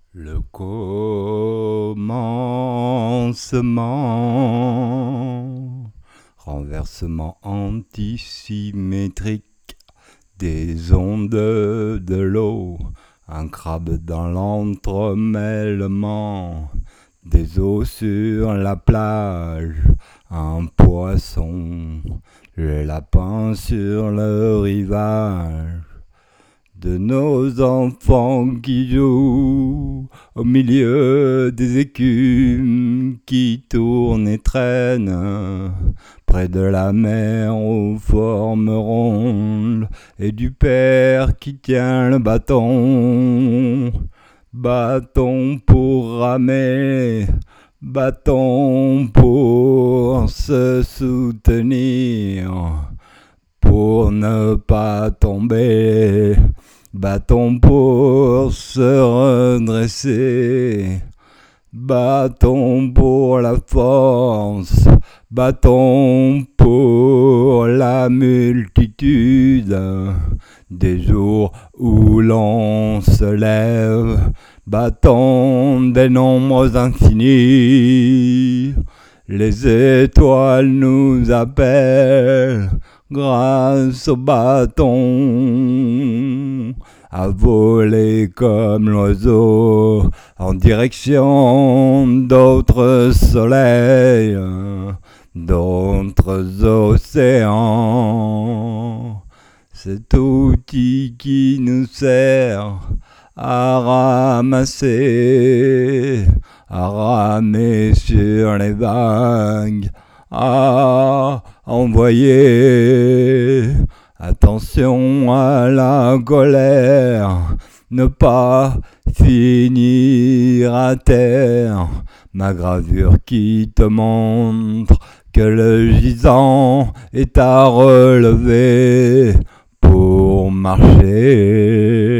Le commencement, renversement antisymétrique des ondes de l'eau, un crabe dans l'entremêlement des eaux sur la plage, un poisson, le lapin sur le rivage. De nos enfants qui jouent au milieu des écumes qui tournent et traînent près de la mer aux formes rondes et du père qui tient le bâton. Bâton pour ramer, bâton pour se soutenir, pour ne pas tomber. Bâton pour se redresser, bâton pour la force, bâton pour la multitude des jours où l'on se lève, bâton des nombres infinis. Les étoiles nous appellent grâce au bâton, à voler comme l'oiseau en direction d'autres soleils, d'autres océans. Cet outil qui nous sert à ramasser, à ramer sur les vagues, à envoyer. Attention à la colère, ne pas finir à terre. Ma gravure qui te montre que le gisant est à relever pour marcher.